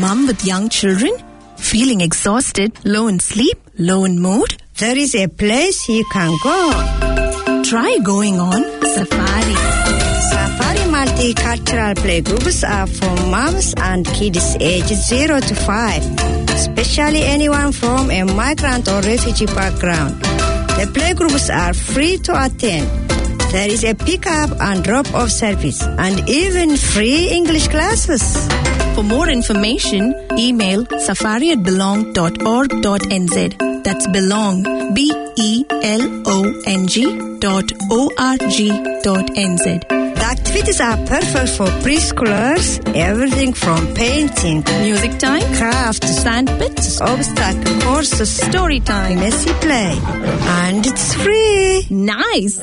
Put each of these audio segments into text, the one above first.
mum with young children? Feeling exhausted, low in sleep, low in mood? There is a place you can go. Try going on safari. Safari multicultural playgroups are for moms and kids ages 0 to 5, especially anyone from a migrant or refugee background. The playgroups are free to attend. There is a pick-up and drop-off service and even free English classes. For more information, email safari@belong.org.nz. That's belong, belong.org.nz. The activities are perfect for preschoolers, everything from painting, music time, craft, sandpits, obstacle courses, story time, messy play, and it's free. Nice!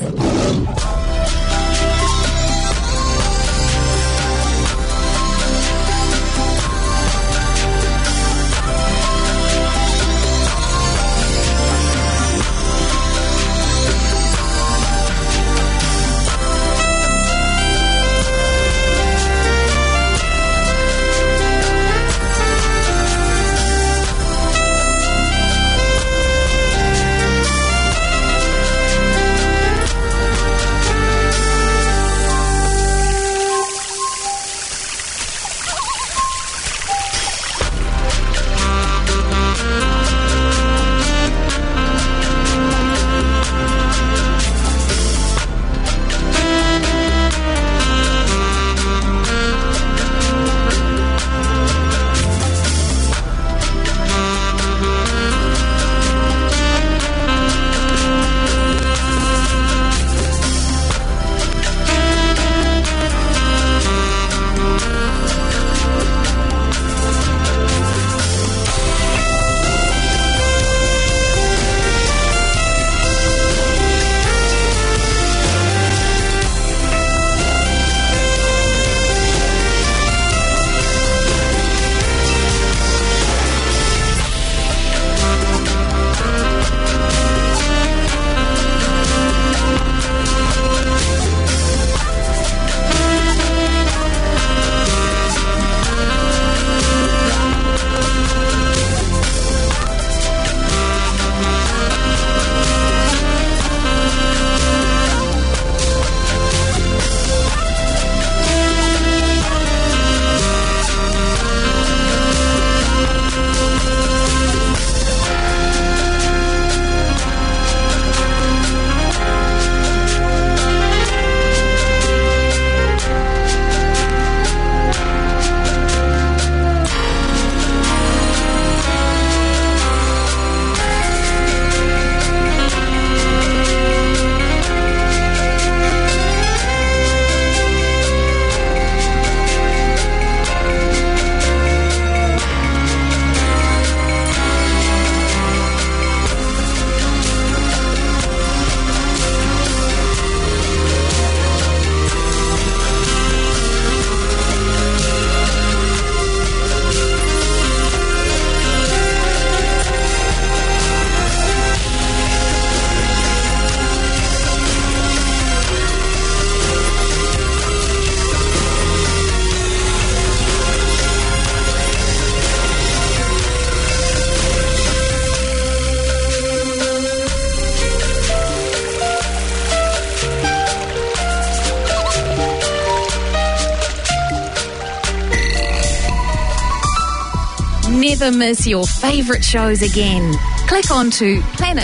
Never miss your favourite shows again. Click on to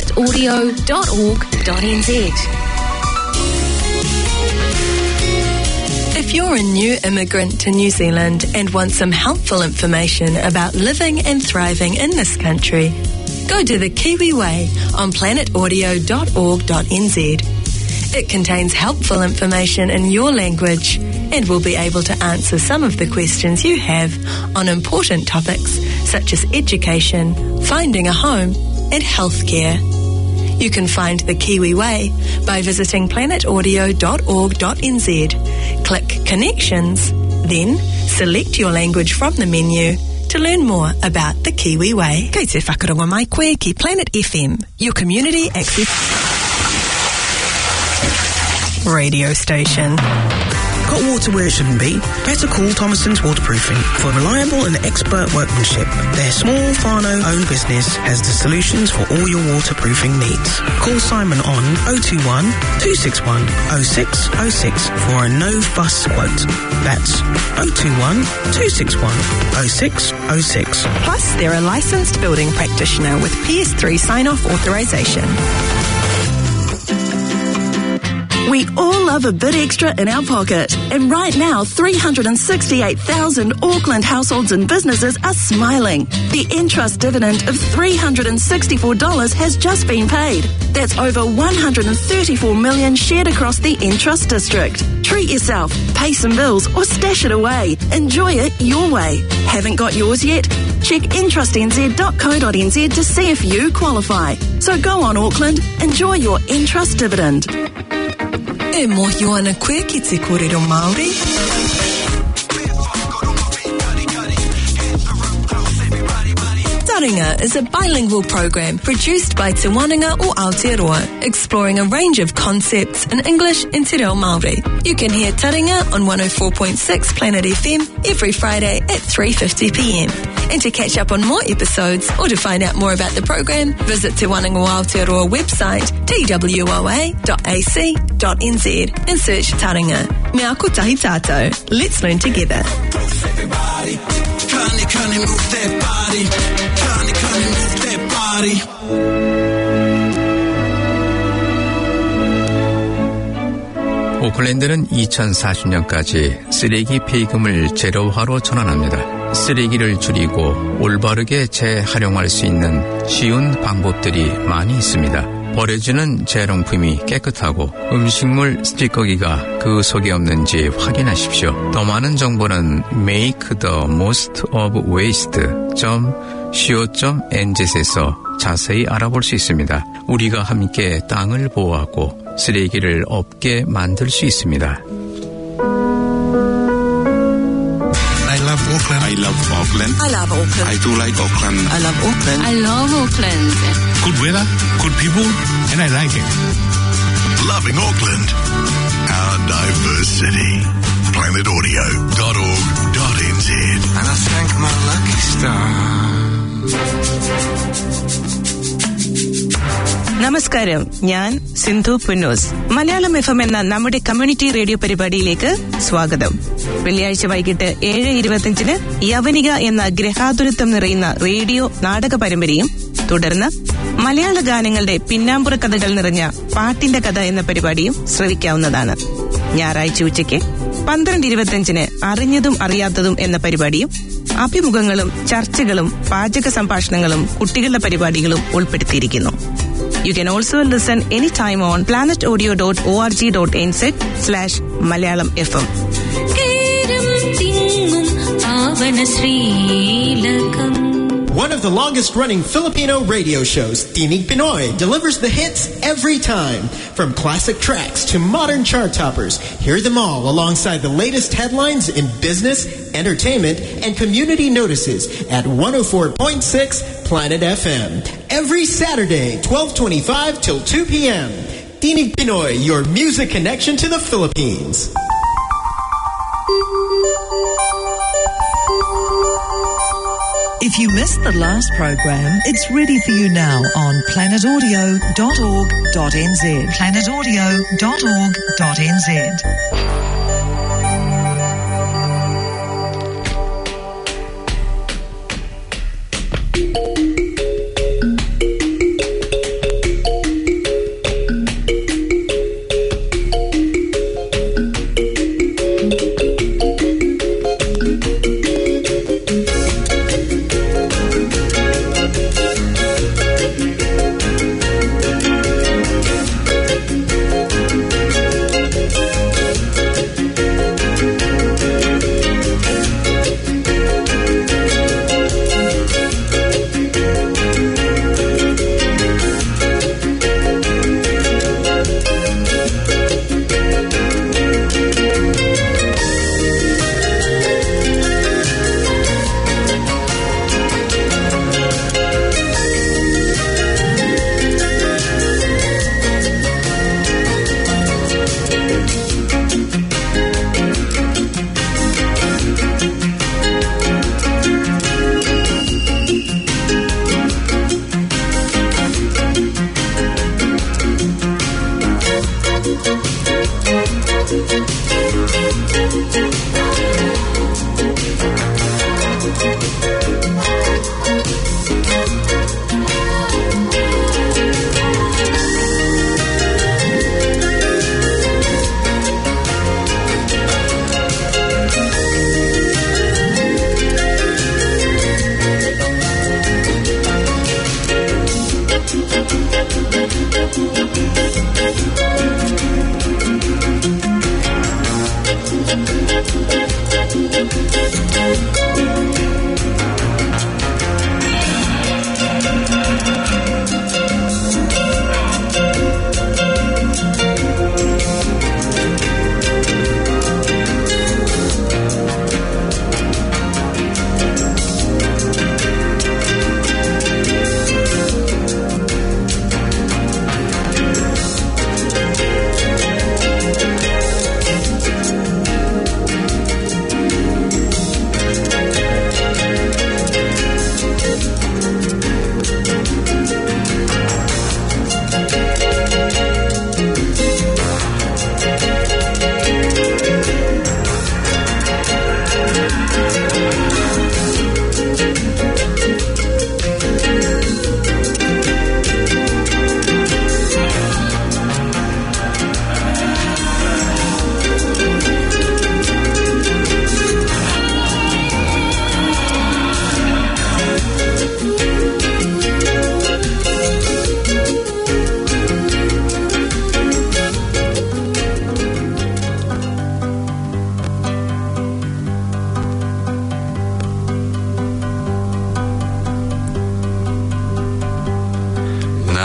planetaudio.org.nz. If you're a new immigrant to New Zealand and want some helpful information about living and thriving in this country, go to the Kiwi Way on planetaudio.org.nz. It contains helpful information in your language and will be able to answer some of the questions you have on important topics such as education, finding a home, and healthcare. You can find the Kiwi Way by visiting planetaudio.org.nz. Click Connections, then select your language from the menu to learn more about the Kiwi Way. Kei te whakaronga mai koe ki Planet FM, your community access radio station. Ko got water where it shouldn't be? Better call Thomason's Waterproofing. For reliable and expert workmanship, their small Farno-owned business has the solutions for all your waterproofing needs. Call Simon on 021 261 0606 for a no-fuss quote. That's 021 261 0606. Plus, they're a licensed building practitioner with PS3 sign-off authorization. We all love a bit extra in our pocket. And right now, 368,000 Auckland households and businesses are smiling. The Entrust dividend of $364 has just been paid. That's over 134 million shared across the Entrust district. Treat yourself, pay some bills, or stash it away. Enjoy it your way. Haven't got yours yet? Check entrustnz.co.nz to see if you qualify. So go on, Auckland. Enjoy your Entrust dividend. E mohi ana koe ki te kōrero Māori. Taringa is a bilingual program produced by Te Wananga o Aotearoa, exploring a range of concepts in English and Te Reo Māori. You can hear Taringa on 104.6 Planet FM every Friday at 3:50 p.m. And to catch up on more episodes or to find out more about the program, visit Te Wananga o Aotearoa website twoa.ac.nz and search Taringa. Mea kotahi tātou. Let's learn together. Everybody, can you move that body? Can you move that body? 오클랜드는 2040년까지 쓰레기 폐기금을 제로화로 전환합니다. 쓰레기를 줄이고 올바르게 재활용할 수 있는 쉬운 방법들이 많이 있습니다. 버려지는 재활용품이 깨끗하고 음식물 찌꺼기가 그 속에 없는지 확인하십시오. 더 많은 정보는 makethemostofwaste.co.nz에서 자세히 알아볼 수 있습니다. 우리가 함께 땅을 보호하고 쓰레기를 없게 만들 수 있습니다. I love Auckland. I love Auckland. I love Auckland. I do like Auckland. I love Auckland. I love Auckland. Good weather, good people, and I like it. Loving Auckland. Our diverse city. planetaudio.org.nz. And I thank my lucky stars. നമസ്കാരം, ഞാൻ Sindhu Punnoose. Malayalam FM എന്ന നമ്മുടെ community radio പരിപാടിയിലേക്ക് സ്വാഗതം. വെള്ളിയാഴ്ച വൈകിട്ട് 7:25 യവനിക എന്ന ഗ്രഹാതുരത്വം നിറയുന്ന റേഡിയോ നാടക പരമ്പരയും തുടർന്ന് മലയാള ഗാനങ്ങളുടെ പിന്നാമ്പുറ കഥകൾ നിറഞ്ഞ പാട്ടിന്റെ കഥ എന്ന പരിപാടിയും ശ്രവിക്കാവുന്നതാണ്. ഞായറാഴ്ച ഉച്ചയ്ക്ക് 12:25 അറിഞ്ഞതും അറിയാത്തതും എന്ന പരിപാടിയും അഭിമുഖങ്ങളും ചർച്ചകളും പാചക സംഭാഷണങ്ങളും കുട്ടികളുടെ പരിപാടികളും ഉൾപ്പെടുത്തിയിരിക്കുന്നു. You can also listen anytime on planetaudio.org.nz/Malayalam FM. One of the longest-running Filipino radio shows, Tinig Pinoy, delivers the hits every time. From classic tracks to modern chart toppers, hear them all alongside the latest headlines in business, entertainment, and community notices at 104.6 Planet FM. Every Saturday, 12:25 till 2 p.m. Tinig Pinoy, your music connection to the Philippines. If you missed the last program, it's ready for you now on planetaudio.org.nz. planetaudio.org.nz.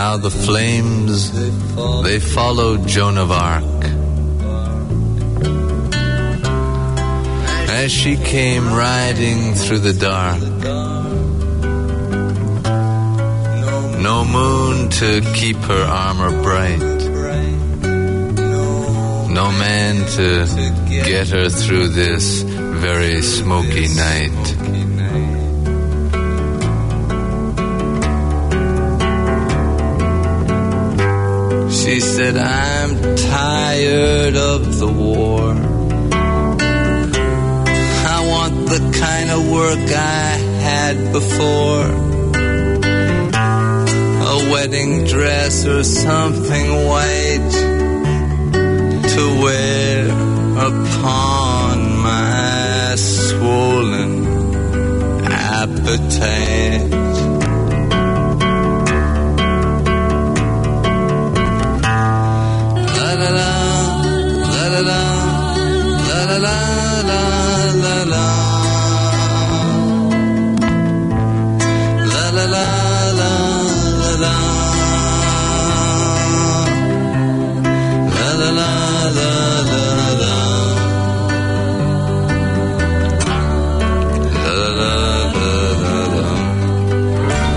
Now the flames, they followed Joan of Arc as she came riding through the dark. No moon to keep her armor bright, no man to get her through this very smoky night. She said, I'm tired of the war. I want the kind of work I had before. A wedding dress or something white to wear upon my swollen appetite.